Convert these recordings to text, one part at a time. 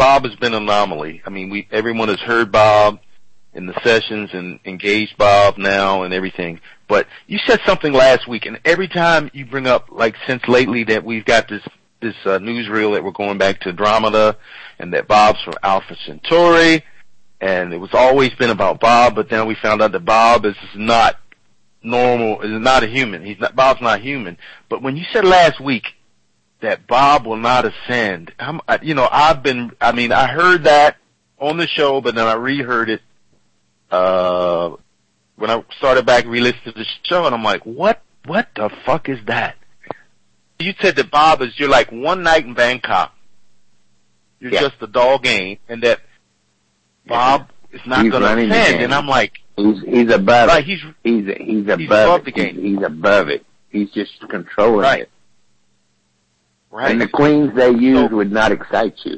Bob has been an anomaly. I mean, everyone has heard Bob in the sessions and engaged Bob now and everything. But you said something last week, and every time you bring up, like since lately, that we've got this newsreel that we're going back to Andromeda, and that Bob's from Alpha Centauri, and it was always been about Bob. But then we found out that Bob is not normal, is not a human. Bob's not human. But when you said last week that Bob will not ascend, I heard that on the show, but then I reheard it when I started back re-listening to the show, and I'm like, what the fuck is that? You said that Bob is, you're like one night in Bangkok. You're just a dog game, and that Bob is not going to ascend, and I'm like, he's above right, it. He's above the game. He's above it. He's just controlling it. Right. And the queens they use would not excite you.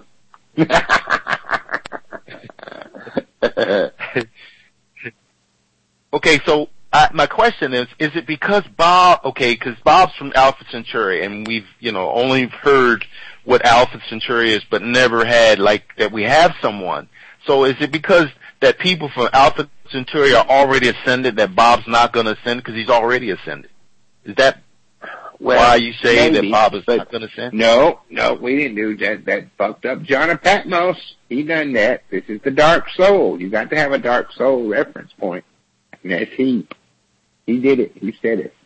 Okay, so my question is it because because Bob's from Alpha Centauri, and we've, only heard what Alpha Centauri is, but never had, that we have someone. So is it because that people from Alpha Centauri are already ascended that Bob's not going to ascend because he's already ascended? Is that why you say that Bob is not going to ascend? No, we didn't do that. That fucked up John of Patmos. He done that. This is the Dark Soul. You got to have a Dark Soul reference point. And that's he. He did it. He said it.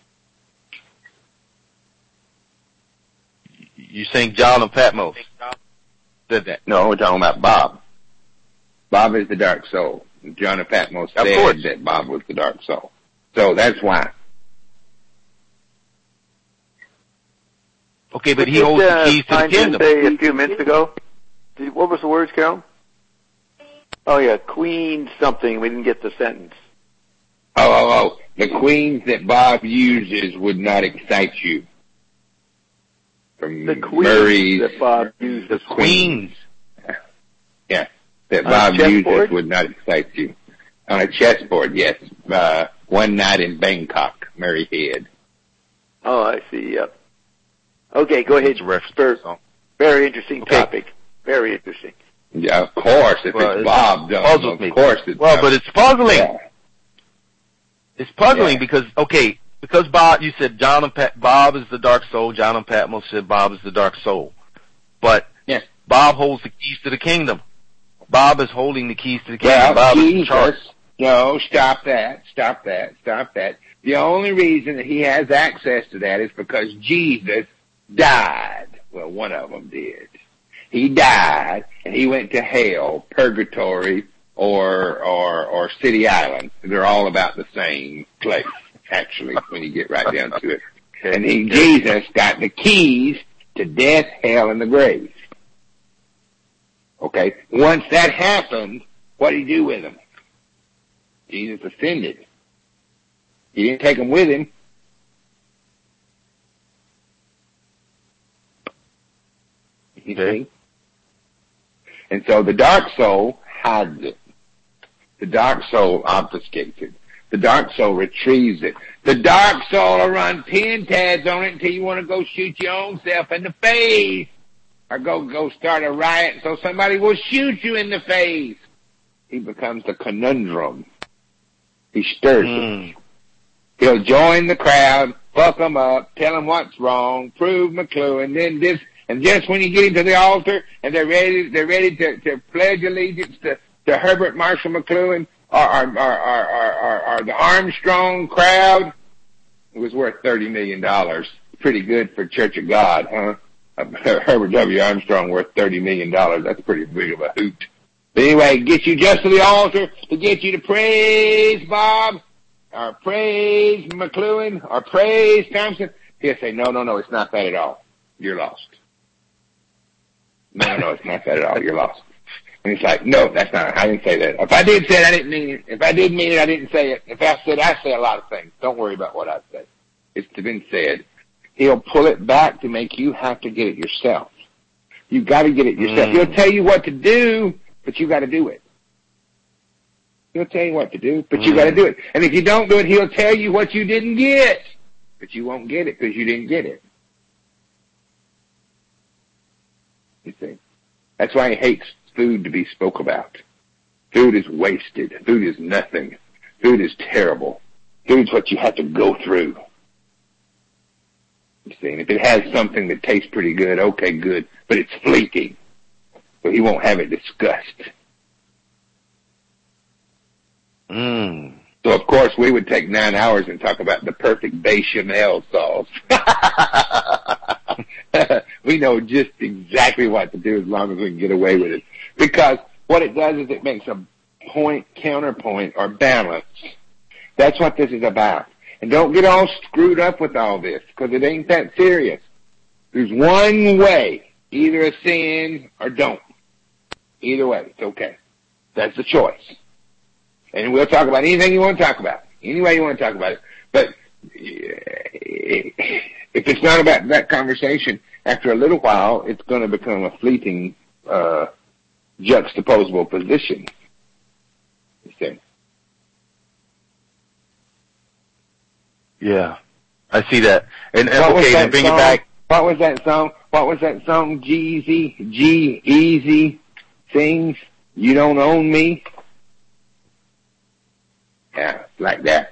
You saying John of Patmos said that? No, we're talking about Bob. Bob is the Dark Soul. John of Patmos said that Bob was the Dark Soul. So that's why. Okay, but he holds the keys to the kingdom. Say a few minutes ago. What was the words, Carol? Oh yeah, Queen something. We didn't get the sentence. Oh. The queens that Bob uses would not excite you. From the queens Murray's, that Bob uses. The queens. Yeah, that Bob uses would not excite you. On a chessboard, yes. One night in Bangkok, Murray Head. Oh, I see, yep. Okay, go ahead. Very interesting topic. Very interesting. Yeah, of course. If it's Bob, of course it's Bob. But it's puzzling. Yeah. It's puzzling because Bob, you said Bob is the Dark Soul. John and Patmos said Bob is the Dark Soul. But Bob holds the keys to the kingdom. Bob is holding the keys to the kingdom. Bob is in charge. No, stop that. The only reason that he has access to that is because Jesus died. Well, one of them did. He died, and he went to hell, purgatory, or City Island. They're all about the same place, actually, when you get right down to it. And Jesus got the keys to death, hell, and the grave. Okay? Once that happened, what did he do with them? Jesus ascended. He didn't take them with him. You see? And so the Dark Soul hides it. The Dark Soul obfuscates it. The Dark Soul retrieves it. The Dark Soul will run pin tads on it until you want to go shoot your own self in the face. Or go start a riot so somebody will shoot you in the face. He becomes the conundrum. He stirs it. He'll join the crowd, fuck them up, tell them what's wrong, prove McLuhan, and just when you get him to the altar and they're ready to pledge allegiance to Herbert Marshall McLuhan or the Armstrong crowd, it was worth $30 million. Pretty good for Church of God, huh? Herbert W. Armstrong worth $30 million. That's pretty big of a hoot. But anyway, get you just to the altar to get you to praise Bob, or praise McLuhan, or praise Thompson. He'll say, no, it's not that at all. You're lost. No, it's not that at all. You're lost. And it's like, no, that's not. I didn't say that. If I did say it, I didn't mean it. If I did mean it, I didn't say it. If I said, I say a lot of things. Don't worry about what I say. It's been said. He'll pull it back to make you have to get it yourself. You've got to get it yourself. He'll tell you what to do, but you got to do it. He'll tell you what to do, but you got to do it. And if you don't do it, he'll tell you what you didn't get, but you won't get it because you didn't get it. You see? That's why he hates food to be spoke about. Food is wasted. Food is nothing. Food is terrible. Food's what you have to go through. You see, and if it has something that tastes pretty good, okay, good, but it's fleeting. So he won't have it discussed. So, of course, we would take 9 hours and talk about the perfect bechamel sauce. We know just exactly what to do as long as we can get away with it. Because what it does is it makes a point, counterpoint, or balance. That's what this is about. And don't get all screwed up with all this, because it ain't that serious. There's one way, either a sin or don't. Either way, it's okay. That's the choice. And we'll talk about anything you want to talk about, any way you want to talk about it. But if it's not about that conversation, after a little while, it's going to become a fleeting, juxtaposable position. You see? Yeah, I see that. And okay, then bring it back. What was that song? G-Eazy sings, "You Don't Own Me." Yeah, like that.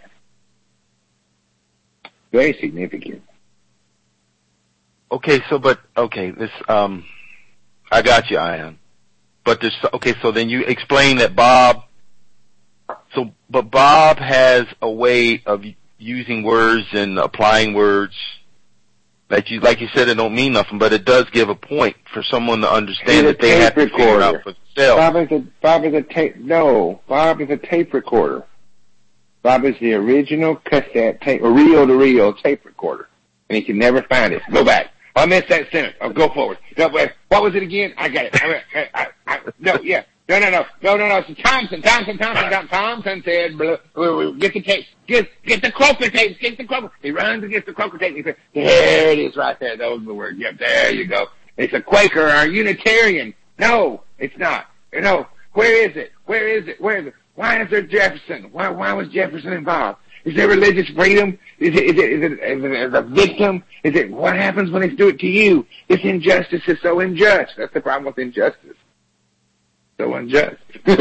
Very significant. Okay, so this I got you, Ian. But there's so then you explain that Bob has a way of using words and applying words that like you said, it don't mean nothing, but it does give a point for someone to understand that they have to figure it out for themselves. Bob is a tape recorder. Bob is the original cassette tape, or reel-to-reel tape recorder, and he can never find it. Go back. I missed that sentence. Oh, go forward. No, wait. What was it again? I got it. No. It's Thompson said, get the tape. Get the croaker tape. Get the croaker. He runs and gets the croaker tape. And he says, there it is right there. Those are the words. Yep, there you go. It's a Quaker or a Unitarian. No, it's not. No. Where is it? Why is there Jefferson? Why was Jefferson involved? Is there religious freedom? Is it a victim? Is it what happens when they do it to you? This injustice is so unjust. That's the problem with injustice. So unjust.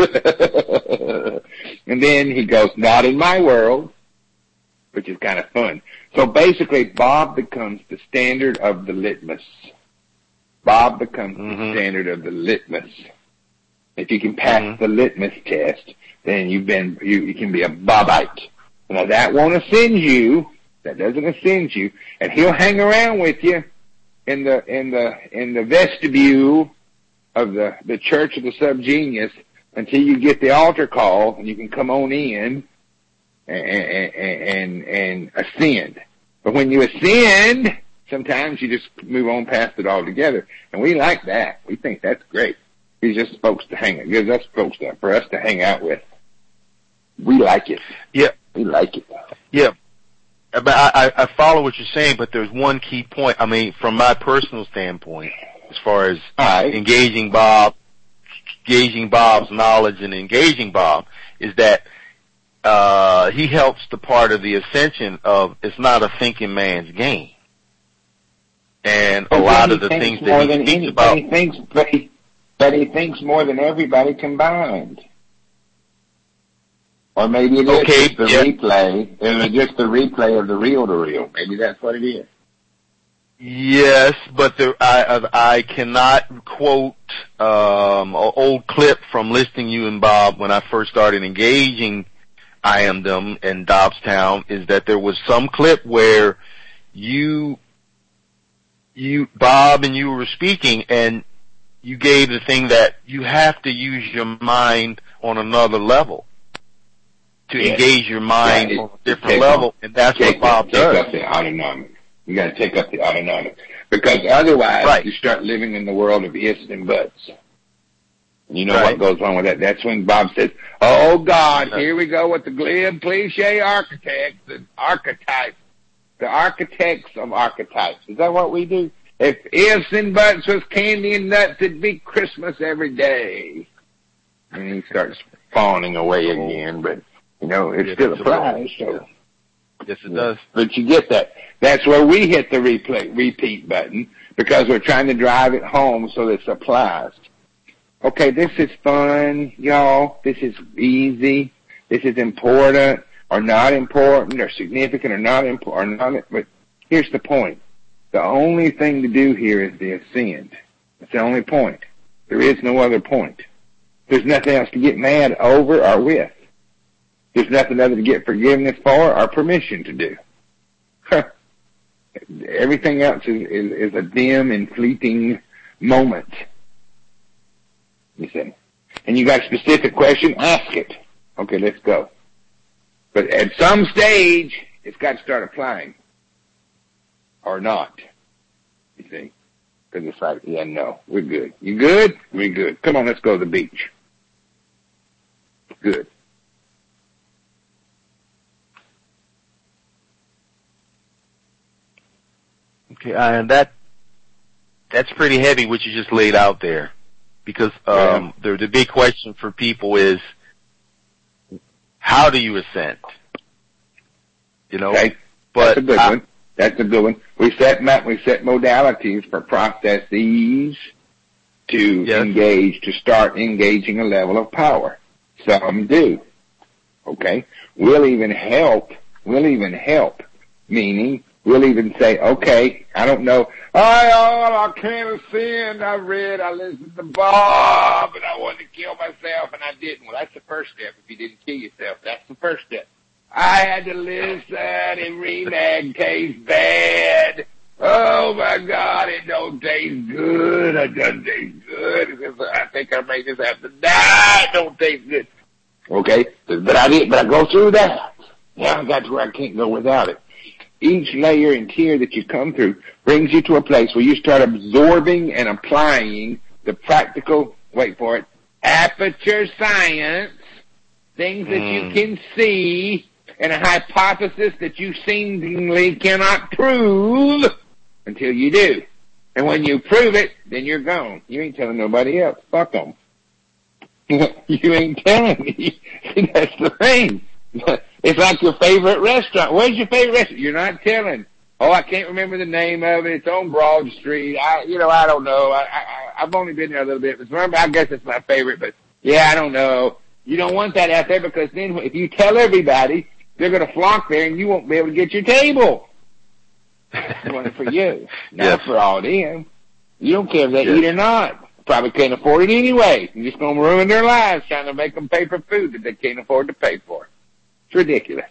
And then he goes, not in my world, which is kind of fun. So basically, Bob becomes the standard of the litmus. Bob becomes the standard of the litmus. If you can pass the litmus test, then you can be a Bobite. Now that won't ascend you. That doesn't ascend you, and he'll hang around with you in the vestibule of the Church of the Subgenius until you get the altar call, and you can come on in and ascend. But when you ascend, sometimes you just move on past it altogether, and we like that. We think that's great. He's just folks to hang. It gives us folks for us to hang out with. We like it. Yeah. We like it. Yeah. But I follow what you're saying, but there's one key point. I mean, from my personal standpoint, as far as engaging Bob's knowledge and engaging Bob, is that he helps the part of the ascension of it's not a thinking man's game. And a lot of the things that he thinks about... But he thinks more than everybody combined. Or maybe it is just the replay. It's just the replay of the reel-to-reel. Maybe that's what it is. Yes, but I cannot quote an old clip from listening to you and Bob when I first started engaging IMDM in Dobbstown, is that there was some clip where Bob and you were speaking, and you gave the thing that you have to use your mind on another level to engage your mind on a different level, and that's what Bob does. Take up the autonomic. You got to take up the autonomic, because otherwise you start living in the world of ifs and buts. You know what goes on with that? That's when Bob says, "Oh God, here we go with the glib cliche architects, the archetypes, the architects of archetypes." Is that what we do? If ifs and buts was candy and nuts, it'd be Christmas every day. And he starts fawning away again, but you know, it still applies. So. Yes, it does. But you get that. That's where we hit the repeat button, because we're trying to drive it home so this applies. okay, this is fun, y'all. This is easy. This is important or not important or significant or not important or not. But here's the point. The only thing to do here is the ascend. That's the only point. There is no other point. There's nothing else to get mad over or with. There's nothing other to get forgiveness for or permission to do. Everything else is a dim and fleeting moment. You see? And you got a specific question, ask it. Okay, let's go. But at some stage, it's got to start applying. Or not. You see? Because it's like, yeah, no, we're good. You good? We're good. Come on, let's go to the beach. Good. Okay, and that's pretty heavy what you just laid out there. Because the big question for people is, how do you ascend? You know? Okay. But that's a good one. That's a good one. We set modalities for processes to engage, to start engaging a level of power. Some do. Okay? We'll even help, meaning we'll even say, okay, I don't know, I can't ascend, I listened to Bob, and I wanted to kill myself, and I didn't. Well, that's the first step. If you didn't kill yourself, that's the first step. I had to listen, and Remag tastes bad. Oh my God, it don't taste good. It doesn't taste good. I think I may just have to die. It don't taste good. Okay, but I go through that. Now I got to where I can't go without it. Each layer and tier that you come through brings you to a place where you start absorbing and applying the practical, wait for it, aperture science, things that you can see, and a hypothesis that you seemingly cannot prove until you do. And when you prove it, then you're gone. You ain't telling nobody else. Fuck them. You ain't telling me. That's the thing. It's like your favorite restaurant. Where's your favorite restaurant? You're not telling. Oh, I can't remember the name of it. It's on Broad Street. I don't know. I've only been there a little bit. But remember, I guess it's my favorite. But yeah, I don't know. You don't want that out there because then if you tell everybody, they're going to flock there and you won't be able to get your table. You want it for you, not for all them. You don't care if they eat or not. Probably can't afford it anyway. You're just going to ruin their lives trying to make them pay for food that they can't afford to pay for. It's ridiculous.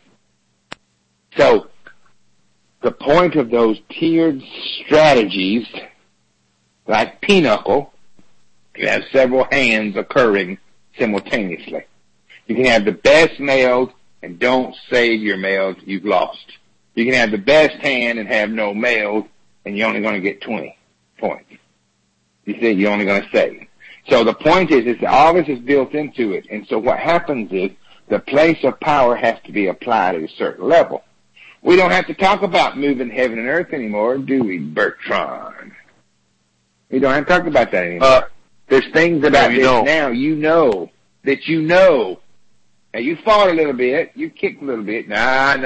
So, the point of those tiered strategies, like pinochle, you have several hands occurring simultaneously. You can have the best males and don't save your males, you've lost. You can have the best hand and have no males, and you're only going to get 20 points. You see, you're only going to save. So the point is all this is built into it. And so what happens is the place of power has to be applied at a certain level. We don't have to talk about moving heaven and earth anymore, do we, Bertrand? We don't have to talk about that anymore. There's things about this now that you know. Now, you fought a little bit. You kicked a little bit. Nah.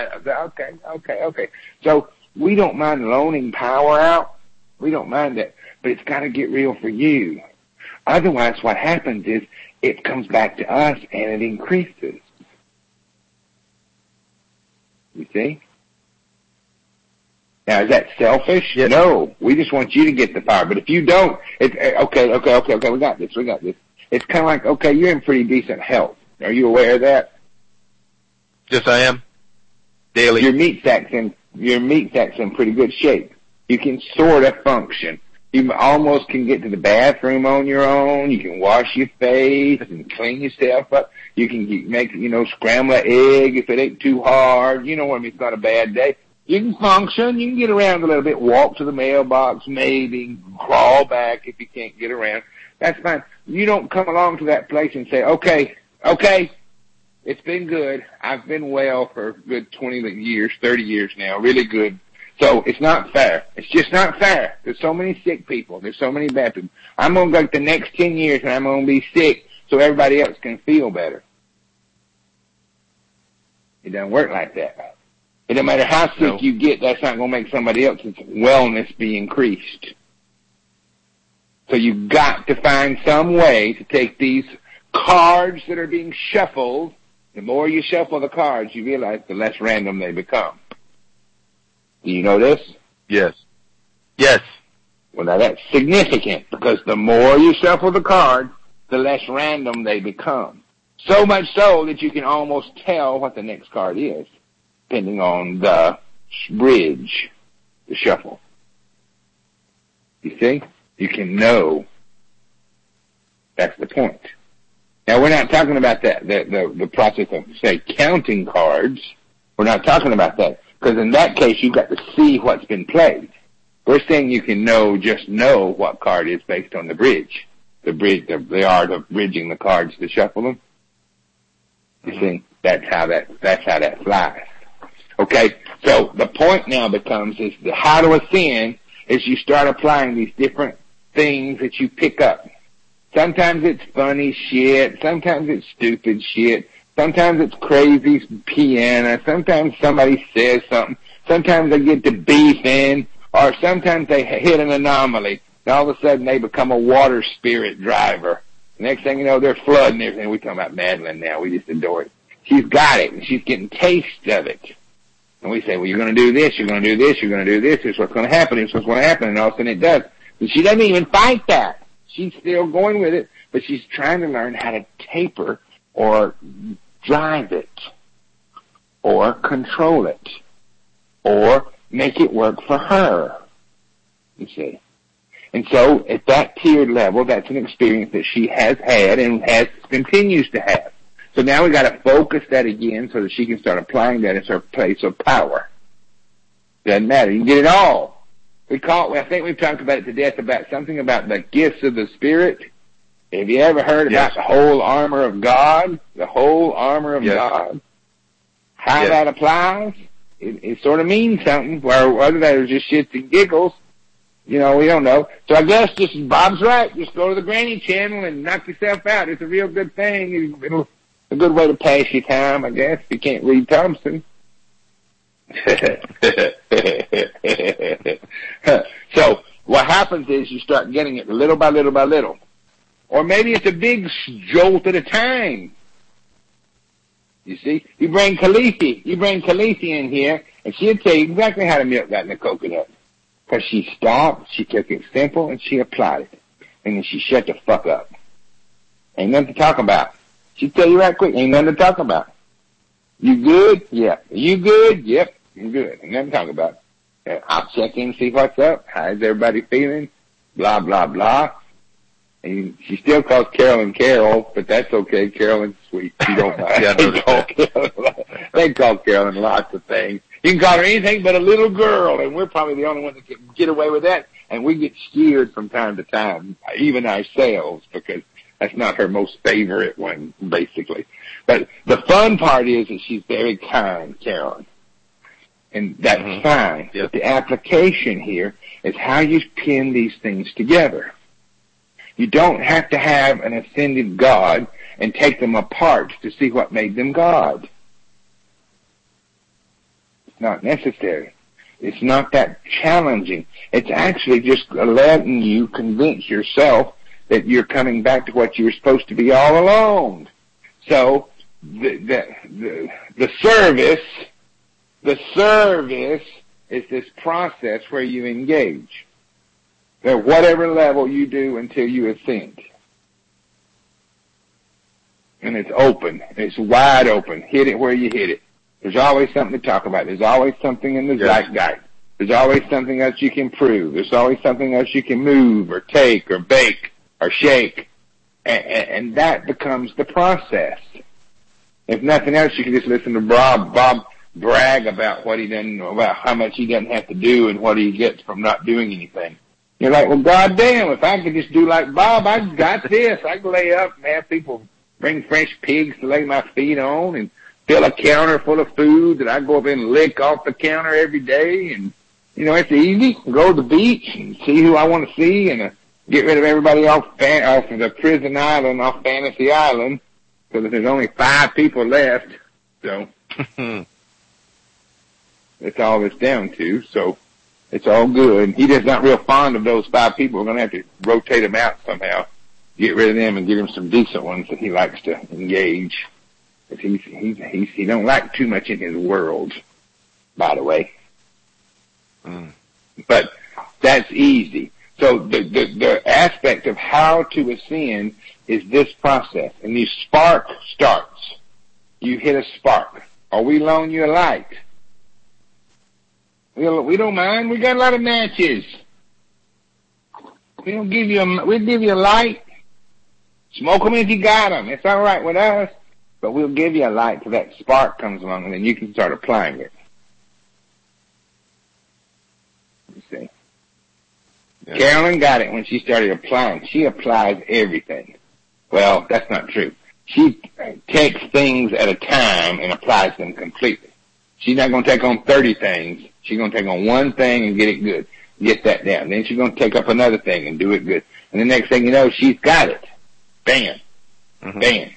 Okay. So we don't mind loaning power out. We don't mind that. But it's got to get real for you. Otherwise, what happens is it comes back to us and it increases. You see? Now, is that selfish? Yes. No. We just want you to get the power. But if you don't, it's, okay, we got this. It's kind of like, okay, you're in pretty decent health. Are you aware of that? Yes, I am. Daily. Your meat sack's in pretty good shape. You can sort of function. You almost can get to the bathroom on your own. You can wash your face and clean yourself up. You can make, scramble an egg if it ain't too hard. You know what I mean? It's not a bad day. You can function. You can get around a little bit, walk to the mailbox, maybe crawl back if you can't get around. That's fine. You don't come along to that place and say, okay, it's been good. I've been well for a good 20 years, 30 years now, really good. So it's not fair. It's just not fair. There's so many sick people. There's so many bad people. I'm going to go the next 10 years and I'm going to be sick so everybody else can feel better. It doesn't work like that. It doesn't matter how sick you get, that's not going to make somebody else's wellness be increased. So you've got to find some way to take these cards that are being shuffled. The more you shuffle the cards, you realize the less random they become. Do you know this? Yes. Yes. Well, now that's significant, because the more you shuffle the cards, the less random they become. So much so that you can almost tell what the next card is, depending on the bridge, the shuffle. You see? You can know. That's the point. Now, we're not talking about that, the process of, say, counting cards. We're not talking about that, because in that case, you've got to see what's been played. We're saying you can just know what card is based on the bridge. The art of bridging the cards to shuffle them. You see? That's how that flies. Okay? So the point now becomes is how to ascend is you start applying these different things that you pick up. Sometimes it's funny shit. Sometimes it's stupid shit. Sometimes it's crazy piano. Sometimes somebody says something. Sometimes they get to beefing. Or sometimes they hit an anomaly. And all of a sudden they become a water spirit driver. The next thing you know, they're flooding everything. We're talking about Madeline now. We just adore it. She's got it, and she's getting taste of it. And we say, well, you're going to do this, you're going to do this, you're going to do this. Here's what's going to happen. Here's what's going to happen. And all of a sudden it does. And she doesn't even fight that. She's still going with it, but she's trying to learn how to taper or drive it or control it or make it work for her, you see. And so at that tiered level, that's an experience that she has had and continues to have. So now we got to focus that again so that she can start applying that as her place of power. Doesn't matter. You can get it all. I think we've talked about it to death about something about the gifts of the Spirit. Have you ever heard about the whole armor of God? The whole armor of God. How that applies? It sort of means something, whether that is just shits and giggles. You know, we don't know. So I guess Bob's right. Just go to the Granny Channel and knock yourself out. It's a real good thing. It's a good way to pass your time, I guess, if you can't read Thompson. So what happens is you start getting it little by little by little. Or maybe it's a big jolt at a time. You see? You bring Khaleesi in here, and she'll tell you exactly how to milk that in the coconut. Because she stopped, she took it simple, and she applied it. And then she shut the fuck up. Ain't nothing to talk about. She'll tell you right quick, ain't nothing to talk about. You good? Yeah. You good? Yep. I'm good. Ain't nothing to talk about. I'll check in and see what's up. How's everybody feeling? Blah, blah, blah. And she still calls Carolyn Carol, but that's okay. Carolyn's sweet. She don't mind. They call Carolyn lots of things. You can call her anything but a little girl, and we're probably the only ones that can get away with that. And we get skeered from time to time, even ourselves, because that's not her most favorite one, basically. But the fun part is that she's very kind, Carolyn. And that's fine. But the application here is how you pin these things together. You don't have to have an ascended God and take them apart to see what made them God. It's not necessary. It's not that challenging. It's actually just letting you convince yourself that you're coming back to what you were supposed to be all along. So the service is this process where you engage. At whatever level you do until you ascend. And it's open. It's wide open. Hit it where you hit it. There's always something to talk about. There's always something in the zeitgeist. There's always something else you can prove. There's always something else you can move or take or bake or shake. And that becomes the process. If nothing else, you can just listen to Bob brag about what he done, about how much he doesn't have to do and what he gets from not doing anything. You're like, well, goddamn, if I could just do like Bob, I got this. I can lay up and have people bring fresh pigs to lay my feet on and fill a counter full of food that I go up and lick off the counter every day. And, you know, it's easy. Go to the beach and see who I want to see and get rid of everybody off of the prison island, off Fantasy Island, because there's only 5 people left. So that's all it's down to. So It's all good. He just not real fond of those 5 people. We're going to have to rotate them out somehow. Get rid of them and get him some decent ones that he likes to engage. But he don't like too much in his world, by the way. But that's easy. So the aspect of how to ascend is this process. And the spark starts. You hit a spark. Or we loan you a light. We don't mind. We got a lot of matches. We'll give you a light. Smoke them if you got them. It's all right with us. But we'll give you a light till that spark comes along, and then you can start applying it. You see? Yeah. Carolyn got it when she started applying. She applies everything. Well, that's not true. She takes things at a time and applies them completely. She's not going to take on 30 things. She's going to take on one thing and get it good. Get that down. Then she's going to take up another thing and do it good. And the next thing you know, she's got it. Bam. Bam.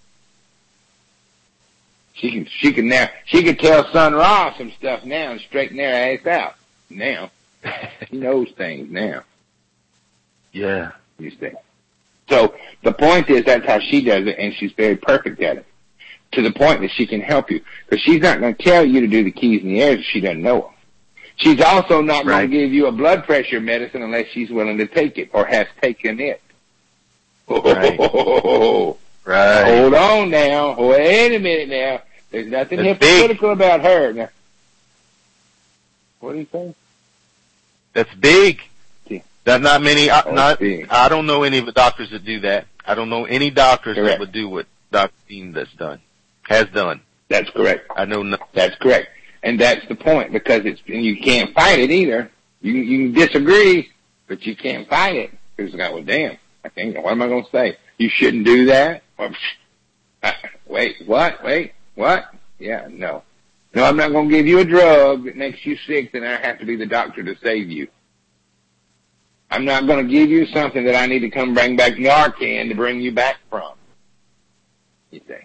She can tell Sun Ra some stuff now and straighten their ass out. Now. She knows things now. Yeah. You see. So the point is that's how she does it, and she's very perfect at it. To the point that she can help you. Because she's not going to tell you to do the keys in the air if she doesn't know them. She's also not going to give you a blood pressure medicine unless she's willing to take it or has taken it. Right. Hold on now. Wait a minute now. There's nothing hypocritical about her. Now, what do you think? That's big. See. That's not many. I don't know any of the doctors that do that. I don't know any doctors that would do what Dr. Dean has done. That's correct. I know nothing. That's correct. And that's the point, because and you can't fight it either. You can disagree, but you can't fight it. Because, well, damn, what am I going to say? You shouldn't do that? Wait, what? Wait, what? Yeah, no. No, I'm not going to give you a drug that makes you sick, then I have to be the doctor to save you. I'm not going to give you something that I need to come bring back Narcan to bring you back from. You say.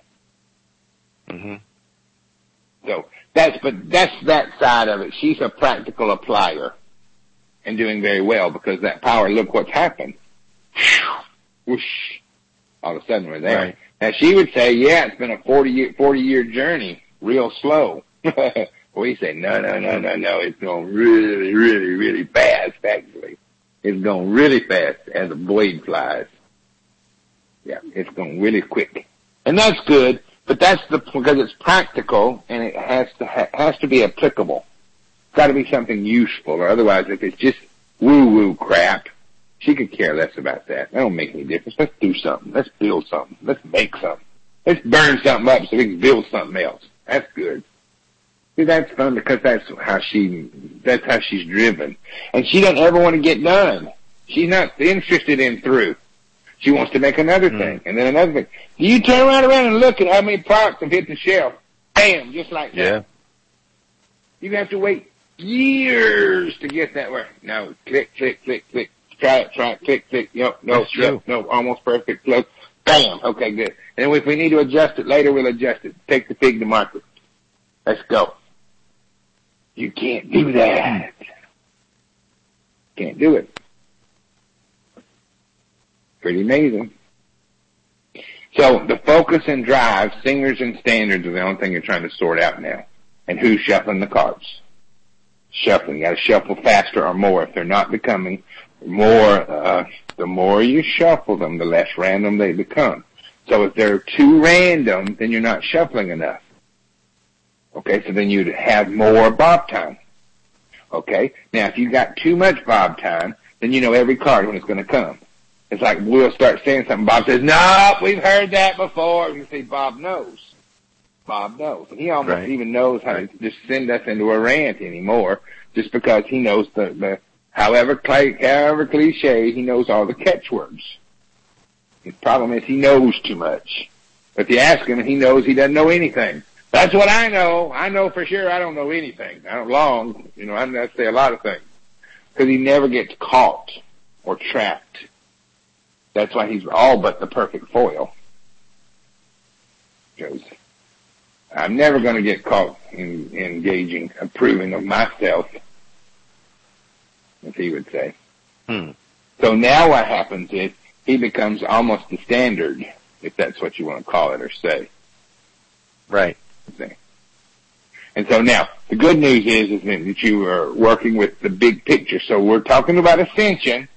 So that's that side of it. She's a practical applier and doing very well, because that power, look what's happened. Whoosh. All of a sudden we're there. Right. Now she would say, yeah, it's been a 40-year journey, real slow. We say, no. It's going really, really, really fast, actually. It's going really fast as a blade flies. Yeah, it's going really quick. And that's good, but because it's practical and it has to be applicable. It's got to be something useful, or otherwise if it's just woo-woo crap, she could care less about that. That don't make any difference. Let's do something. Let's build something. Let's make something. Let's burn something up so we can build something else. That's good. See, that's fun, because that's how she's driven. And she doesn't ever want to get done. She's not interested in through. She wants to make another thing, and then another thing. You turn around and look at how many products have hit the shelf. Bam, just like that. Yeah. You have to wait years to get that way. No, click. Try it, click. No, almost perfect. Close. Bam, okay, good. And if we need to adjust it later, we'll adjust it. Take the pig to market. Let's go. You can't do that. Can't do it. Pretty amazing. So the focus and drive, singers and standards are the only thing you're trying to sort out now. And who's shuffling the cards? Shuffling. You gotta shuffle faster or more. If they're not becoming more, the more you shuffle them, the less random they become. So if they're too random, then you're not shuffling enough. Okay, so then you'd have more bob time. Okay, now if you got too much bob time, then you know every card when it's going to come. It's like we'll start saying something. Bob says, no, we've heard that before. You see, Bob knows. Bob knows. And he almost even knows how to just send us into a rant anymore, just because he knows the however cliche, he knows all the catchwords. The problem is he knows too much. If you ask him, he knows he doesn't know anything. That's what I know. I know for sure I don't know anything. I say a lot of things. Because he never gets caught or trapped. That's why he's all but the perfect foil. Because I'm never going to get caught in engaging, approving of myself. as he would say. Hmm. So now what happens is he becomes almost the standard, if that's what you want to call it or say. Right. And so now, the good news is that you are working with the big picture. So we're talking about ascension.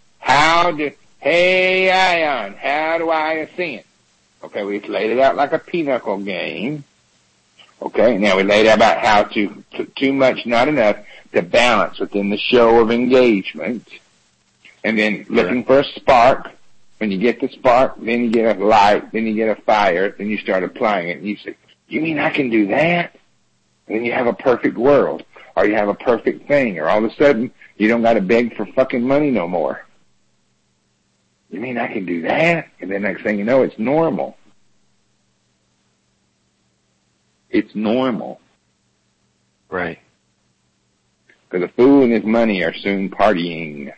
Hey, Ion, how do I ascend? Okay, we laid it out like a pinochle game. Okay, now we laid out about how to, too much, not enough, to balance within the show of engagement. And then looking for a spark. When you get the spark, then you get a light, then you get a fire, then you start applying it. And you say, you mean I can do that? And then you have a perfect world. Or you have a perfect thing. Or all of a sudden, you don't got to beg for fucking money no more. You mean I can do that? And then next thing you know, it's normal. It's normal. Right. Because a fool and his money are soon partying.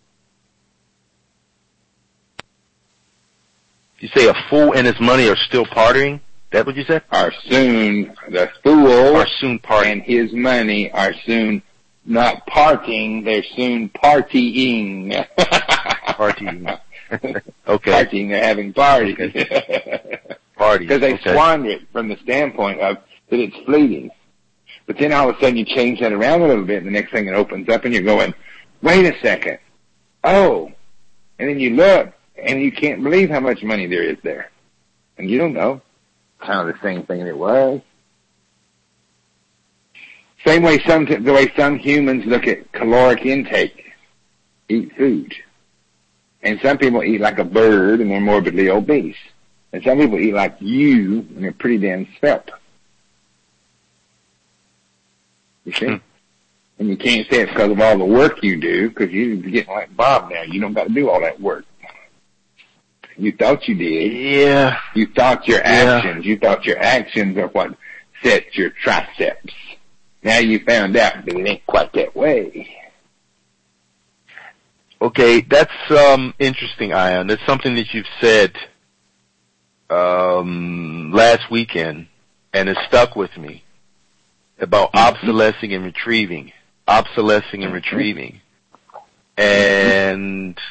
You say a fool and his money are still partying? That what you said? Are soon, the fool are soon partying. And his money are soon not partying, they're soon partying. Partying. Okay. Partying, they're having parties. Okay. Parties. Because they squander it from the standpoint of that it's fleeting. But then all of a sudden you change that around a little bit and the next thing it opens up and you're going, wait a second. Oh. And then you look and you can't believe how much money there is there. And you don't know. Kind of the same thing it was. Same way the way some humans look at caloric intake, eat food. And some people eat like a bird and they're morbidly obese. And some people eat like you and they're pretty damn svelte. You see? And you can't say it's because of all the work you do, because you're getting like Bob now. You don't got to do all that work. You thought you did. Yeah. You thought your actions. You thought your actions are what sets your triceps. Now you found out that it ain't quite that way. Okay, that's interesting, Ion. That's something that you've said last weekend, and it stuck with me about obsolescing and retrieving. Obsolescing and retrieving. And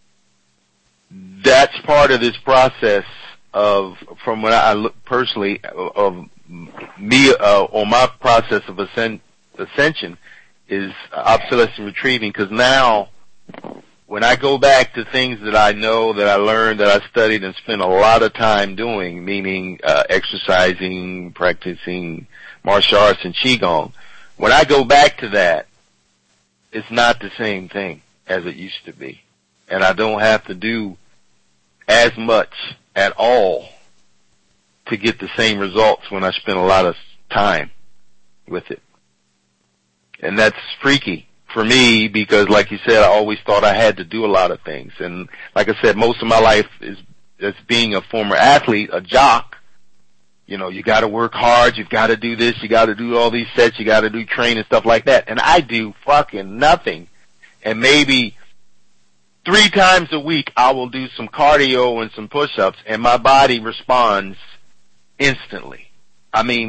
that's part of this process of, from when I look personally, of me, on my process of ascension, is obsolescence and retrieving, because now, when I go back to things that I know, that I learned, that I studied and spent a lot of time doing, meaning exercising, practicing martial arts and Qigong, when I go back to that, it's not the same thing as it used to be. And I don't have to do as much at all to get the same results when I spend a lot of time with it. And that's freaky for me, because like you said, I always thought I had to do a lot of things. And like I said, most of my life is as being a former athlete, a jock. You know, you gotta work hard, you've gotta do this, you gotta do all these sets, you gotta do training, stuff like that. And I do fucking nothing. And maybe 3 times a week I will do some cardio and some push-ups, and my body responds instantly. I mean,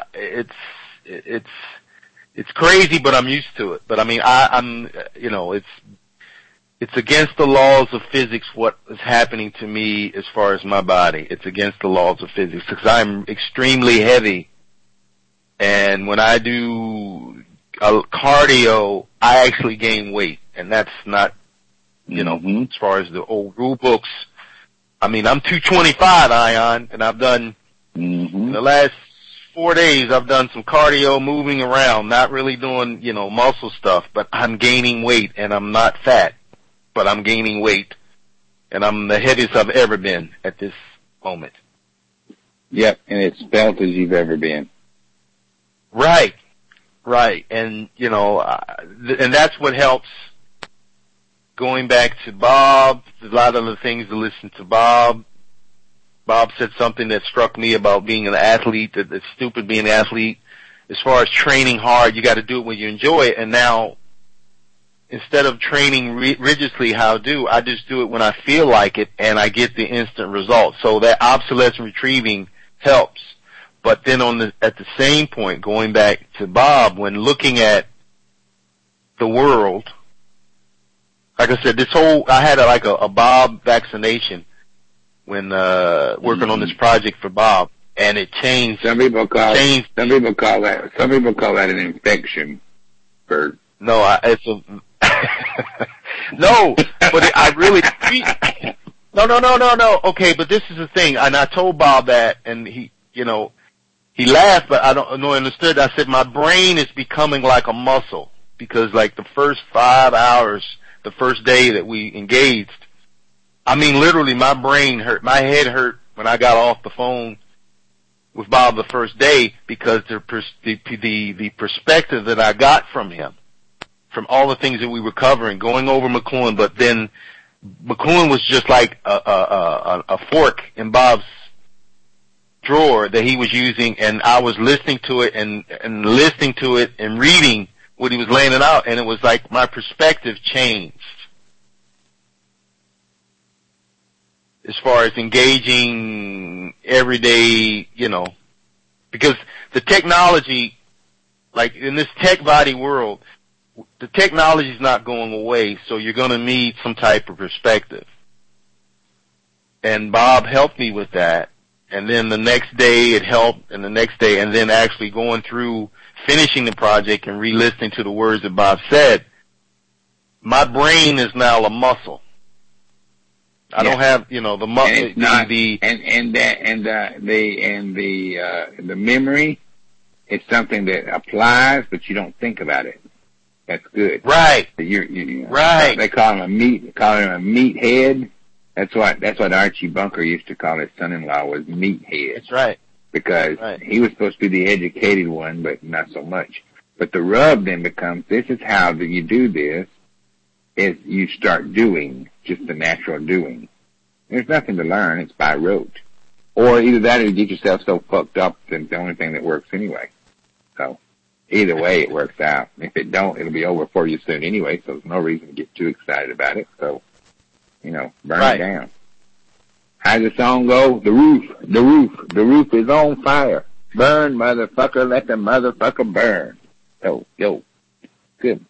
it's crazy, but I'm used to it. But I mean, I'm, you know, it's against the laws of physics what is happening to me as far as my body. It's against the laws of physics, because I'm extremely heavy. And when I do cardio, I actually gain weight. And that's not, you know, as far as the old rule books. I mean, I'm 225, Ion, and I've done, in the last 4 days, I've done some cardio, moving around, not really doing, you know, muscle stuff, but I'm gaining weight, and I'm not fat, but I'm gaining weight, and I'm the heaviest I've ever been at this moment. Yep, and it's felt as you've ever been. Right, right, and, you know, and that's what helps. Going back to Bob, a lot of the things to listen to Bob. Bob said something that struck me about being an athlete, that it's stupid being an athlete. As far as training hard, you got to do it when you enjoy it. And now, instead of training rigidly how I do, I just do it when I feel like it, and I get the instant result. So that obsolescence retrieving helps. But then at the same point, going back to Bob, when looking at the world like I said, I had a Bob vaccination when working on this project for Bob, and it changed. Some people call that an infection. Bert. No, it's a no, but I really no. Okay, but this is the thing, and I told Bob that, and he laughed, but I don't know, understood. I said my brain is becoming like a muscle, because like the first 5 hours, the first day that we engaged, I mean literally my brain hurt, my head hurt when I got off the phone with Bob the first day, because the perspective that I got from him, from all the things that we were covering, going over McLuhan, but then McLuhan was just like a fork in Bob's drawer that he was using, and I was listening to it and listening to it and reading what he was laying it out, and it was like my perspective changed as far as engaging every day, because the technology, like in this tech body world, the technology is not going away, so you're going to need some type of perspective. And Bob helped me with that. And then the next day it helped, and the next day, and then actually going through, finishing the project and re-listening to the words that Bob said, my brain is now a muscle. I don't have, the muscle, the memory is something that applies, but you don't think about it. That's good. Right. Right. They call him a meathead. That's what Archie Bunker used to call his son-in-law, was meathead. That's right. Because he was supposed to be the educated one, but not so much. But the rub then becomes, this is how you do this, is you start doing, just the natural doing. There's nothing to learn, it's by rote. Or either that or you get yourself so fucked up that it's the only thing that works anyway. So, either way it works out. If it don't, it'll be over for you soon anyway, so there's no reason to get too excited about it. So, burn it down. How does the song go? The roof is on fire. Burn, motherfucker, let the motherfucker burn. Yo. Good.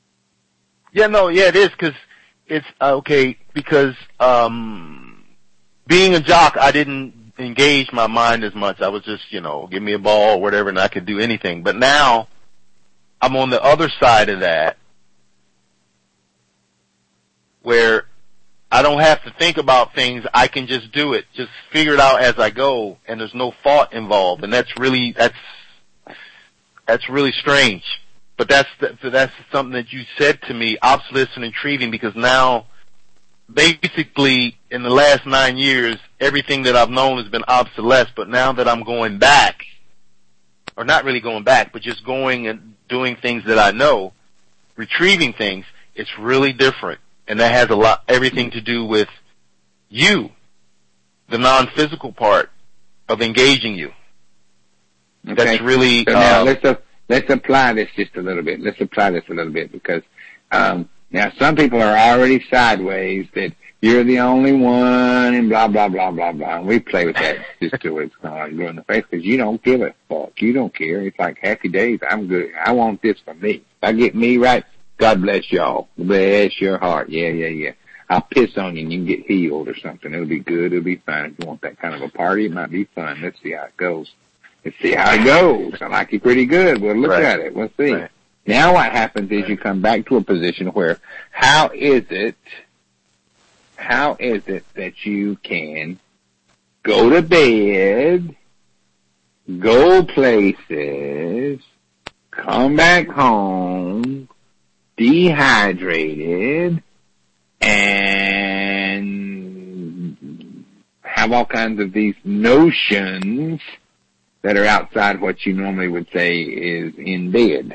It is, cause it's, because, being a jock, I didn't engage my mind as much. I was just, give me a ball or whatever and I could do anything. But now, I'm on the other side of that, where I don't have to think about things. I can just do it, just figure it out as I go, and there's no thought involved. And that's really strange. But that's something that you said to me, obsolete and intriguing, because now, basically, in the last 9 years, everything that I've known has been obsolete. But now that I'm going back, or not really going back, but just going and doing things that I know, retrieving things, it's really different. And that has everything to do with you, the non-physical part of engaging you. Okay. That's really, so now let's apply this just a little bit. Because, now some people are already sideways that you're the only one and blah, blah, blah, blah, blah. And we play with that just till it's kind of like blue in the face, because you don't give a fuck. You don't care. It's like happy days. I'm good. I want this for me. If I get me right, God bless y'all. Bless your heart. Yeah. I'll piss on you and you can get healed or something. It'll be good. It'll be fun. If you want that kind of a party, it might be fun. Let's see how it goes. I like it pretty good. We'll look at it. We'll see. Right. Now what happens is you come back to a position where how is it that you can go to bed, go places, come back home, dehydrated, and have all kinds of these notions that are outside what you normally would say is in bed?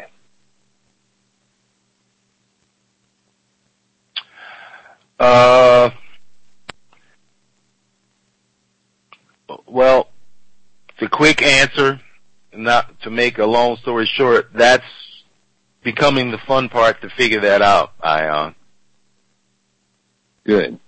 Well, the quick answer, not to make a long story short, that's becoming the fun part to figure that out, Ion. Good.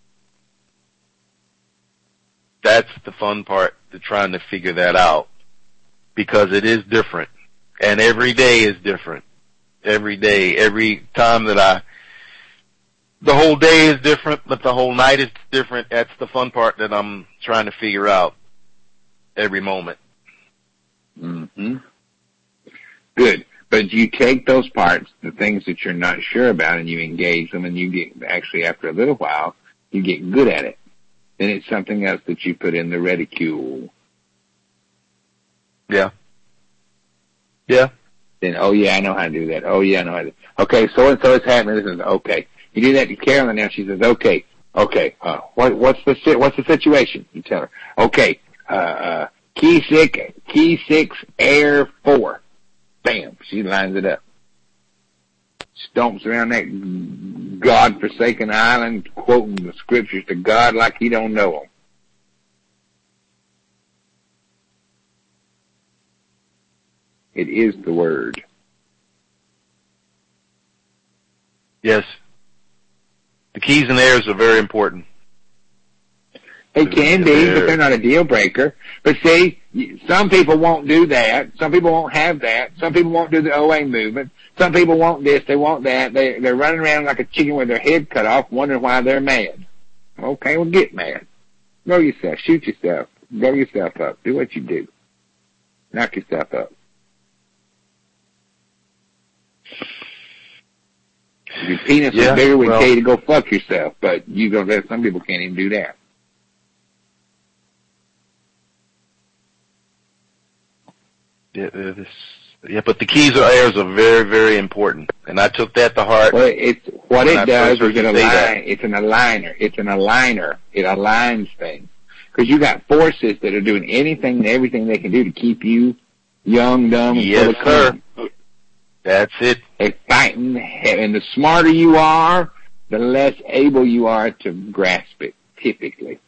That's the fun part, to trying to figure that out, because it is different, and every day is different. Every day, every time that the whole day is different, but the whole night is different. That's the fun part that I'm trying to figure out every moment. Mm-hmm. Good. But you take those parts, the things that you're not sure about, and you engage them, and you get, actually after a little while, you get good at it. Then it's something else that you put in the reticule. Yeah. Yeah. Then, oh yeah, I know how to do that. Oh yeah, I know how to do that. Okay, so and so is happening. This is okay. You do that to Carolyn now. She says, okay. What's the situation? You tell her. Okay, key 6, air 4. Bam, she lines it up. Stomps around that God-forsaken island, quoting the scriptures to God like he don't know them. It is the word. Yes. The keys and airs are very important. They can be, but they're not a deal breaker. But see, some people won't do that. Some people won't have that. Some people won't do the OA movement. Some people want this, they want that. They're running around like a chicken with their head cut off, wondering why they're mad. Okay, well, get mad. Blow yourself. Shoot yourself. Blow yourself up. Do what you do. Knock yourself up. Your penis is bigger would tell you to go fuck yourself, but some people can't even do that. Yeah, but the keys or airs are very, very important, and I took that to heart. Well, it's an aligner. It's an aligner. It aligns things because you got forces that are doing anything and everything they can do to keep you young, dumb, and full of cum. That's it. They're fighting, and the smarter you are, the less able you are to grasp it. Typically.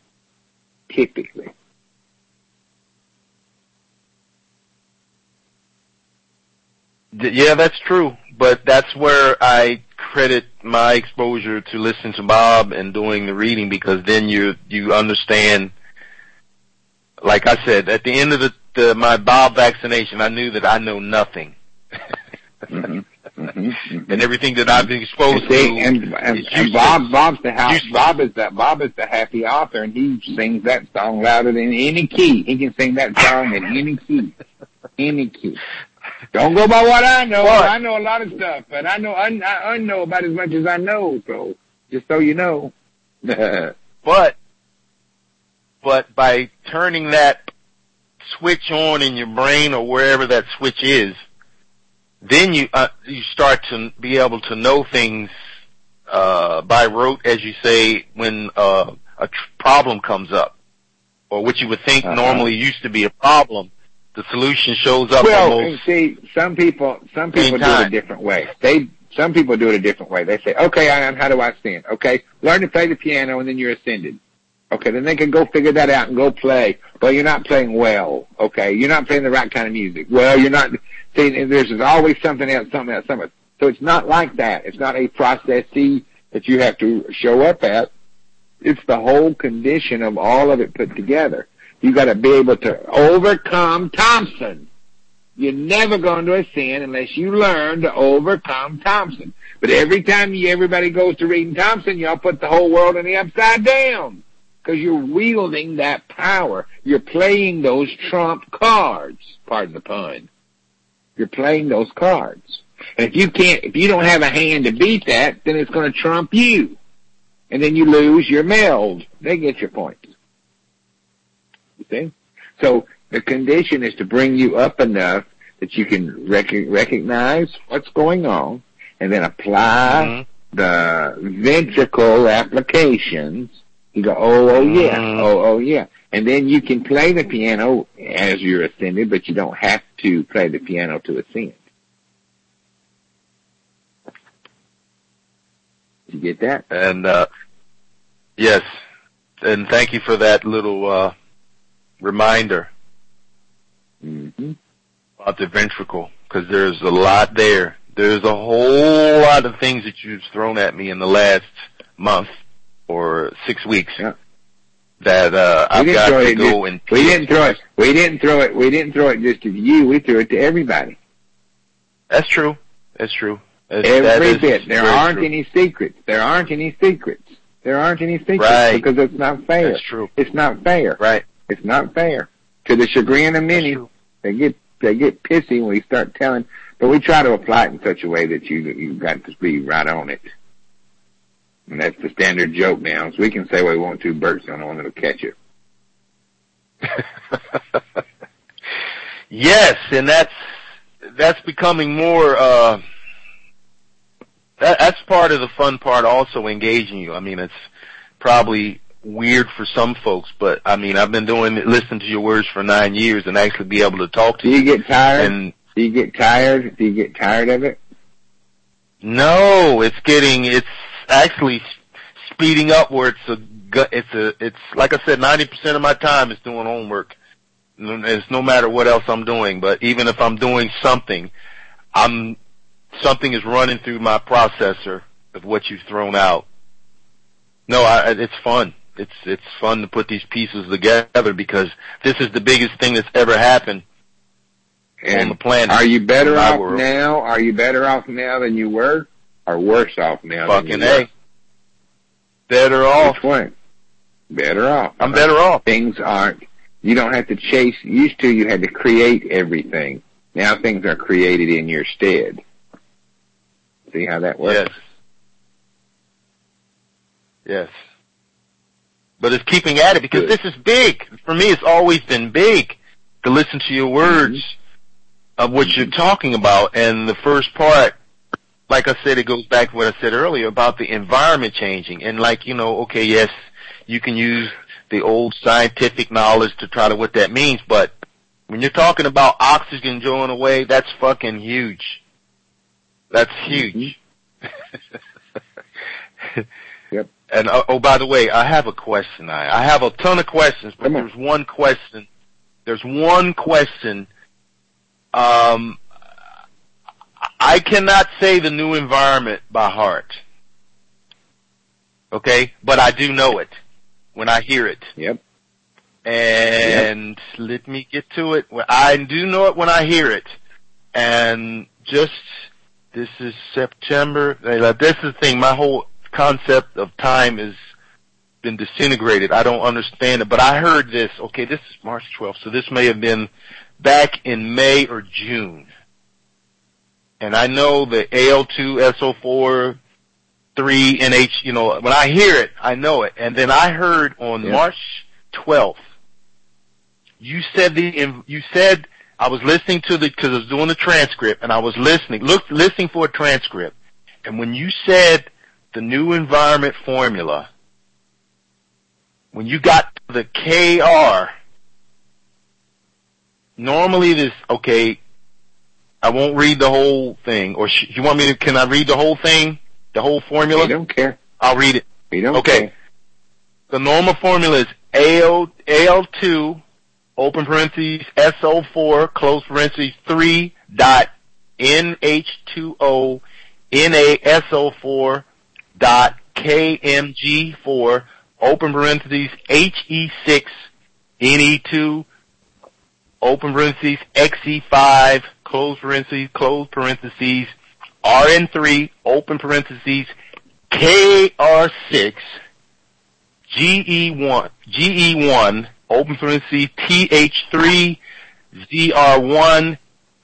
Yeah, that's true, but that's where I credit my exposure to listening to Bob and doing the reading, because then you understand. Like I said, at the end of my Bob vaccination, I knew that I know nothing. And everything that I've been exposed to. And Bob is the happy author, and he sings that song louder than any key. He can sing that song in any key. Any key. Don't go by what I know. I know a lot of stuff, but I know about as much as I know, so just so you know. But by turning that switch on in your brain or wherever that switch is, then you start to be able to know things by rote, as you say, when a problem comes up, or what you would think normally used to be a problem. The solution shows up. Well, see, some people do it a different way. Some people do it a different way. They say, okay, how do I ascend? Okay, learn to play the piano and then you're ascended. Okay, then they can go figure that out and go play. Well, you're not playing well. Okay, you're not playing the right kind of music. Well, you're not. See, there's always something else. So it's not like that. It's not a process that you have to show up at. It's the whole condition of all of it put together. You got to be able to overcome Thompson. You're never going to ascend unless you learn to overcome Thompson. But every time everybody goes to reading Thompson, y'all put the whole world in the upside down because you're wielding that power. You're playing those trump cards. Pardon the pun. You're playing those cards. And if you don't have a hand to beat that, then it's going to trump you. And then you lose your meld. They get your point. You see? So the condition is to bring you up enough that you can recognize what's going on and then apply the ventricle applications. You go, oh yeah. And then you can play the piano as you're ascended, but you don't have to play the piano to ascend. You get that? And, yes. And thank you for that little, reminder. About the ventricle, because there's a lot there. There's a whole lot of things that you've thrown at me in the last month or 6 weeks that I've got to go and. We didn't throw it. We didn't throw it just to you. We threw it to everybody. That's true. That's true. Every bit. There aren't any secrets. There aren't any secrets. Right. Because it's not fair. That's true. It's not fair. Right. It's not fair. To the chagrin of many, they get pissy when we start telling. But we try to apply it in such a way that you've got to be right on it. And that's the standard joke now. So we can say what we want to. Bert's the only one that'll catch it. Yes, and that's becoming more. That's part of the fun part. Also engaging you. I mean, it's probably weird for some folks, but I mean, I've been listening to your words for 9 years, and actually be able to talk to you. Do you get tired? Do you get tired? Do you get tired of it? No, it's actually speeding up where it's like I said, 90% of my time is doing homework. It's no matter what else I'm doing, but even if I'm doing something, something is running through my processor of what you've thrown out. No, it's fun. It's fun to put these pieces together because this is the biggest thing that's ever happened on the planet. Are you better off now? Are you better off now than you were, or worse off now than you were? Better off. Which one? Better off. I'm better off. Things aren't. You don't have to chase. Used to, you had to create everything. Now things are created in your stead. See how that works? Yes. But it's keeping at it because this is big. For me, it's always been big to listen to your words of what you're talking about. And the first part, like I said, it goes back to what I said earlier about the environment changing. And like, okay, yes, you can use the old scientific knowledge to try to what that means, but when you're talking about oxygen going away, that's fucking huge. That's huge. Yep. And by the way, I have a question. I have a ton of questions, but there's one question. I cannot say the new environment by heart. Okay? But I do know it when I hear it. Yep. And let me get to it. I do know it when I hear it. And this is September. This is the thing. My whole concept of time has been disintegrated. I don't understand it. But I heard this. Okay, this is March 12th. So this may have been back in May or June. And I know the AL2, SO4, 3, NH, when I hear it, I know it. And then I heard on March 12th, you said, I was listening to because I was doing the transcript, and I was listening for a transcript. And when you said the new environment formula, when you got to the KR, normally I won't read the whole thing, or you want me to, can I read the whole thing? The whole formula? We don't care. I'll read it. We don't care. The normal formula is AL2, open parentheses, SO4, close parentheses, 3 dot NH2O, NaSO4 dot KMG4, open parentheses, HE6, Ne2, open parentheses, XE5, close parentheses, RN3, open parentheses, KR6, GE1, open parentheses, TH3, ZR1,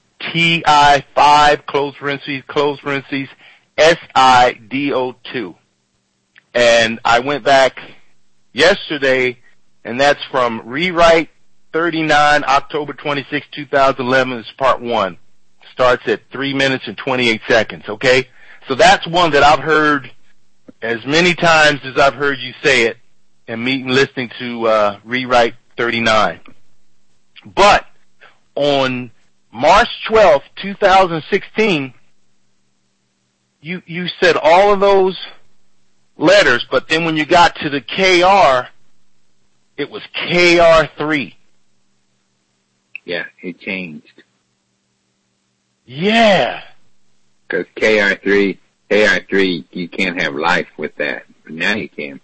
TI5, close parentheses, SIDO2. And I went back yesterday, and that's from Rewrite 39, October 26, 2011, it's part 1. Starts at 3 minutes and 28 seconds, okay? So that's one that I've heard as many times as I've heard you say it and listening to Rewrite 39. But on March 12th, 2016, you said all of those letters, but then when you got to the KR, it was KR3. Yeah, it changed. Yeah. Because KR3, you can't have life with that, but now you can.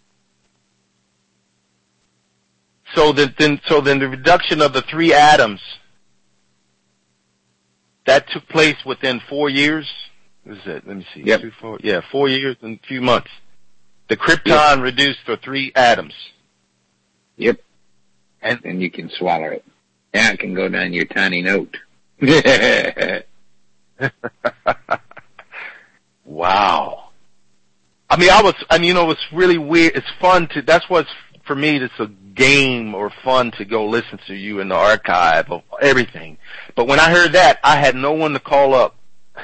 So then the reduction of the 3 atoms, that took place within 4 years? What is it? Let me see. Yep. 4 years and a few months. The krypton reduced to 3 atoms. Yep. And you can swallow it. Now it can go down your tiny note. Wow. I mean, it's really weird. It's fun that's what's, for me, it's a game or fun to go listen to you in the archive of everything. But when I heard that, I had no one to call up.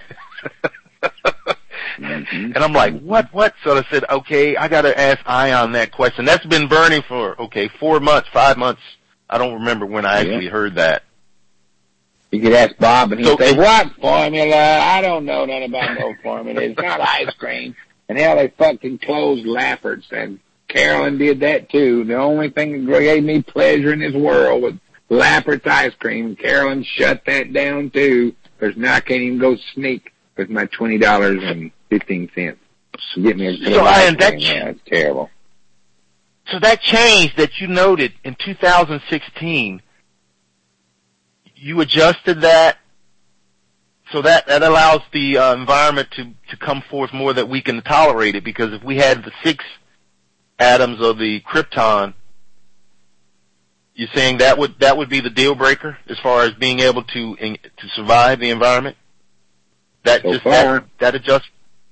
And I'm like, what? So I said, okay, I gotta ask Ion that question. That's been burning for, 4 months, 5 months. I don't remember when I actually heard that. You could ask Bob and he'd say, what formula? I don't know nothing about no formula. It's not ice cream. And hell, they fucking closed Laffert's, and Carolyn did that too. The only thing that gave me pleasure in this world was Laffert's ice cream. Carolyn shut that down too, because now I can't even go sneak with my $20.15. So get me a so Ian, that's terrible. So that change that you noted in 2016, you adjusted that so that allows the environment to come forth more that we can tolerate it, because if we had the 6 atoms of the krypton, you're saying that would be the deal breaker as far as being able to survive the environment? That so just far. that adjust.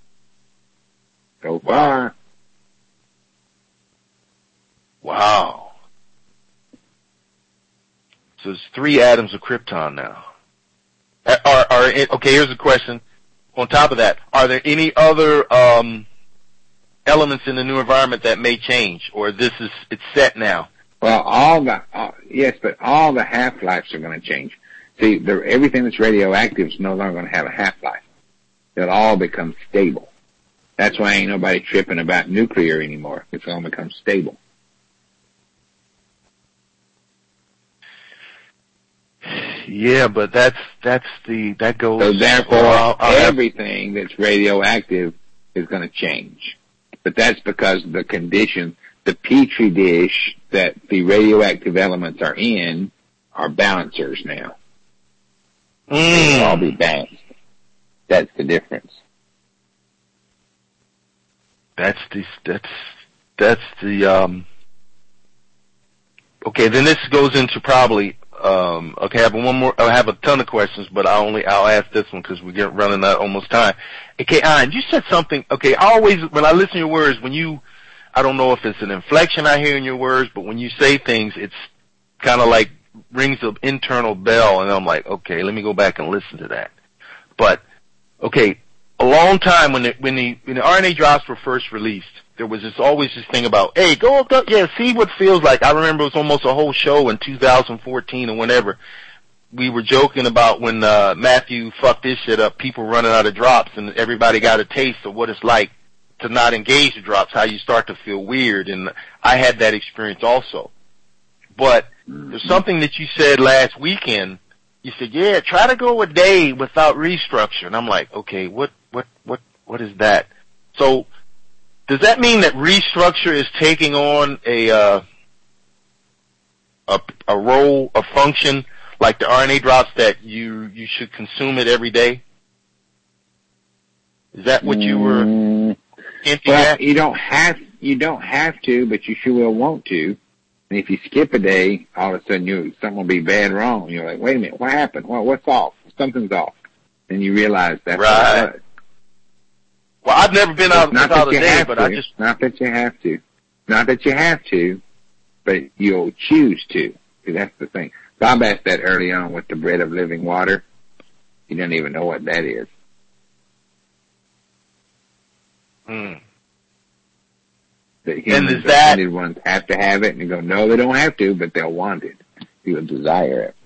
So far. Wow. So it's 3 atoms of krypton now. Okay, here's a question. On top of that, are there any other elements in the new environment that may change, or it's set now? Well, yes, but all the half-lives are going to change. See, everything that's radioactive is no longer going to have a half-life. It'll all become stable. That's why ain't nobody tripping about nuclear anymore. It's going to become stable. Yeah, but that goes. So therefore, everything that's radioactive is going to change. But that's because the condition, the petri dish that the radioactive elements are in, are balancers now. They'll all be balanced. That's the difference. That's the okay, then this goes into probably okay, I have one more. I have a ton of questions, but I'll ask this one because we're running out almost time. Okay, Ian, you said something. Okay, when I listen to your words, I don't know if it's an inflection I hear in your words, but when you say things, it's kind of like rings an internal bell, and I'm like, okay, let me go back and listen to that. But okay, a long time when the RNA drops were first released, there was always this thing about, hey, go up, see what feels like. I remember it was almost a whole show in 2014 or whenever. We were joking about when Matthew fucked this shit up, people running out of drops, and everybody got a taste of what it's like to not engage the drops, how you start to feel weird. And I had that experience also. But there's something that you said last weekend. You said, yeah, try to go a day without restructure. And I'm like, okay, what is that? So, does that mean that restructure is taking on a role, a function, like the RNA drops, that you should consume it every day? Is that what you were hinting at? You don't have to, but you sure will want to. And if you skip a day, all of a sudden something will be bad wrong. You're like, wait a minute, what happened? Well, what's off? Something's off. And you realize that's right. Well, I've never been out without a day, but I just... Not that you have to. Not that you have to, but you'll choose to. See, that's the thing. Bob asked that early on with the bread of living water. He doesn't even know what that is. The humans, the offended ones have to have it, and you go, no, they don't have to, but they'll want it. You'll desire it.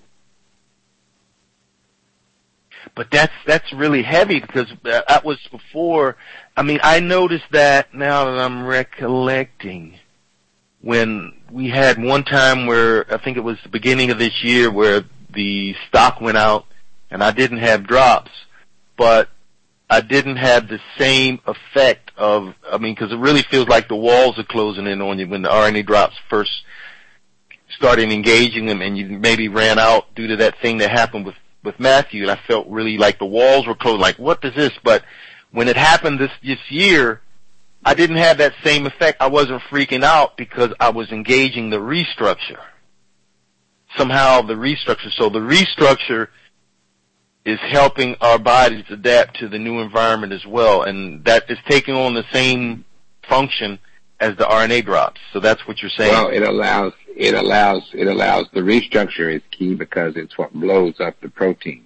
But that's really heavy, because that was before. I mean, I noticed that now that I'm recollecting, when we had one time where I think it was the beginning of this year where the stock went out and I didn't have drops, but I didn't have the same effect of, because it really feels like the walls are closing in on you when the RNA drops first started engaging them, and you maybe ran out due to that thing that happened with Matthew, and I felt really like the walls were closed, like, what is this? But when it happened this year, I didn't have that same effect. I wasn't freaking out because I was engaging the restructure. Somehow the restructure. So the restructure is helping our bodies adapt to the new environment as well, and that is taking on the same function as the RNA drops. So that's what you're saying. Well, it allows the restructure is key because it's what blows up the protein.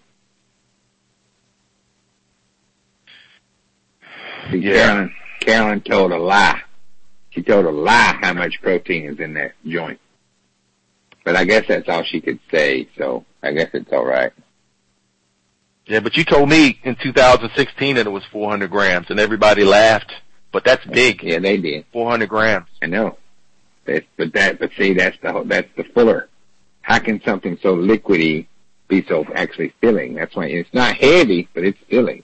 See, Yeah. Carolyn told a lie. She told a lie how much protein is in that joint. But I guess that's all she could say, so I guess it's all right. Yeah, but you told me in 2016 that it was 400 grams, and everybody laughed. But that's big. Yeah, they did. 400 grams. I know. But see, that's the filler. How can something so liquidy be so actually filling? That's why it's not heavy, but it's filling.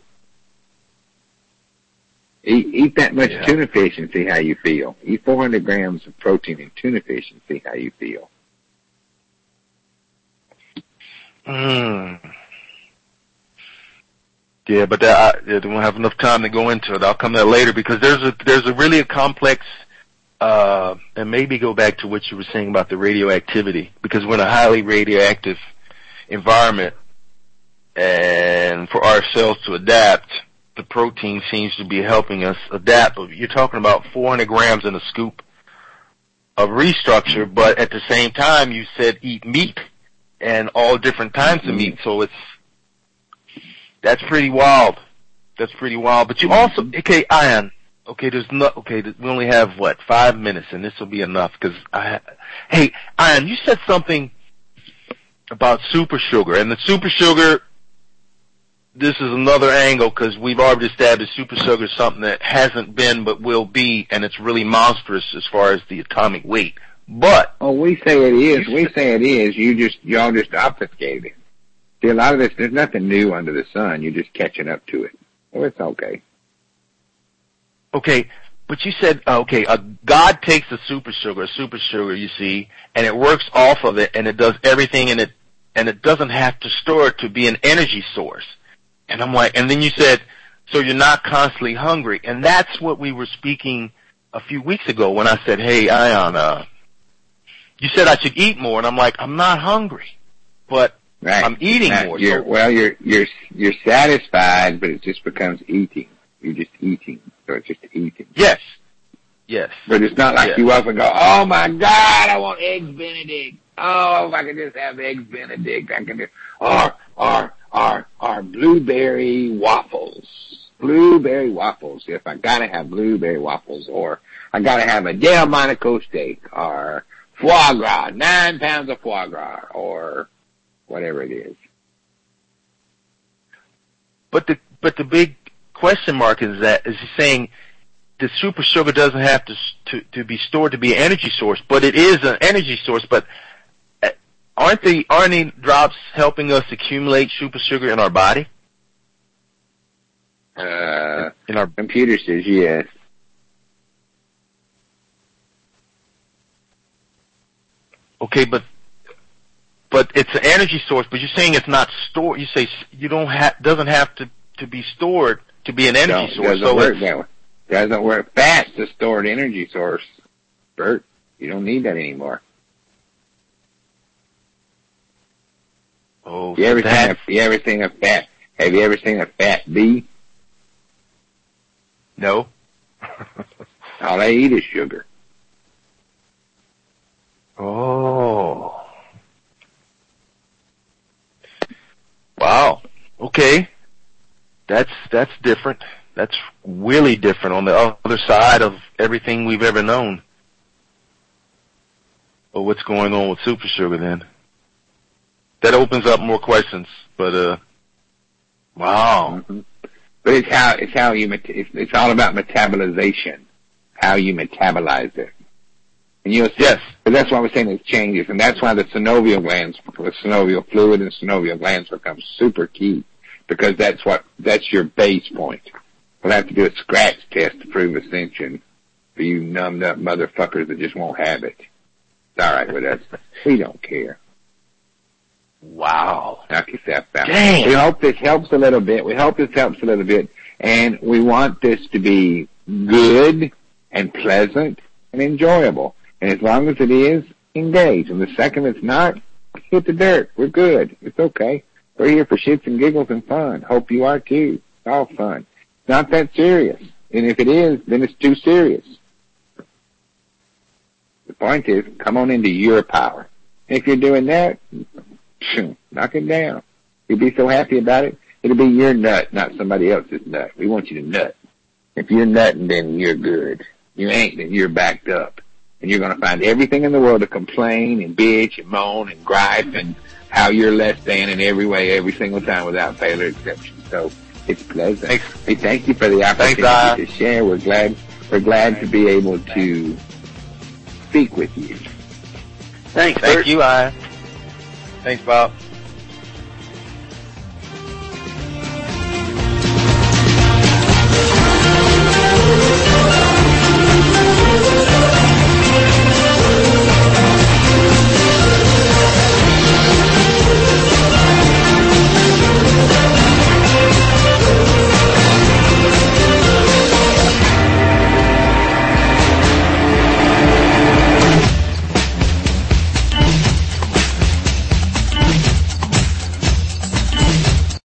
Eat that much tuna fish and see how you feel. Eat 400 grams of protein in tuna fish and see how you feel. Yeah, but I don't have enough time to go into it. I'll come to that later because there's a really complex, and maybe go back to what you were saying about the radioactivity, because we're in a highly radioactive environment, and for our cells to adapt, the protein seems to be helping us adapt. You're talking about 400 grams in a scoop of restructure, but at the same time you said eat meat and all different kinds of meat, so that's pretty wild. That's pretty wild. But you also, okay, Ian, we only have 5 minutes, and this will be enough because hey, Ian, you said something about super sugar, and the super sugar, this is another angle because we've already established super sugar is something that hasn't been but will be, and it's really monstrous as far as the atomic weight. But we say it is. We say it is. Y'all just obfuscated it. See, a lot of this, there's nothing new under the sun. You're just catching up to it. Oh, it's okay. Okay, but you said, God takes a super sugar, you see, and it works off of it, and it does everything in it, and it doesn't have to store it to be an energy source. And I'm like, and then you said, so you're not constantly hungry. And that's what we were speaking a few weeks ago when I said, hey, Ion, you said I should eat more, and I'm like, I'm not hungry, but right. I'm eating more. You're satisfied, but it just becomes eating. You're just eating, so it's just eating. Yes. But it's not like you up and go, oh my God, I want eggs Benedict. Oh, if I could just have eggs Benedict, I can do, or blueberry waffles. Blueberry waffles. If I gotta have blueberry waffles, or I gotta have a Delmonico steak, or foie gras, 9 pounds of foie gras, or whatever it is. But the big question mark is he's saying the super sugar doesn't have to be stored to be an energy source, but it is an energy source. But aren't the RNA drops helping us accumulate super sugar in our body? In our computer says yes. Okay, but it's an energy source. But you're saying it's not stored. You say doesn't have to be stored to be an energy source. Doesn't work that way. Doesn't work. Fat's a stored energy source, Bert. You don't need that anymore. Oh, you ever seen a fat? Have you ever seen a fat bee? No. All they eat is sugar. Oh. Wow. Okay. That's different. That's really different on the other side of everything we've ever known. Well, what's going on with super sugar then? That opens up more questions, but wow. Mm-hmm. But it's all about metabolization, how you metabolize it. And you'll see, yes. But that's why we're saying it changes, and that's why the synovial glands, the synovial fluid and synovial glands become super key, because that's your base point. We'll have to do a scratch test to prove ascension for you numbed up motherfuckers that just won't have it. It's all right with us. We don't care. Wow. Knock yourself out. Dang. We hope this helps a little bit. And And we want this to be good and pleasant and enjoyable. And as long as it is, engage. And the second it's not, hit the dirt. We're good. It's okay. We're here for shits and giggles and fun. Hope you are too. It's all fun. It's not that serious. And if it is, then it's too serious. The point is, come on into your power. If you're doing that, knock it down. You'll be so happy about it. It'll be your nut, not somebody else's nut. We want you to nut. If you're nutting, then you're good. You ain't, then you're backed up. And you're going to find everything in the world to complain and bitch and moan and gripe and how you're less than in every way, every single time without fail or exception. So it's pleasant. Thanks. Hey, thank you for the opportunity to share. We're glad to be able to speak with you. Thanks, Thank you, Thanks, Bob.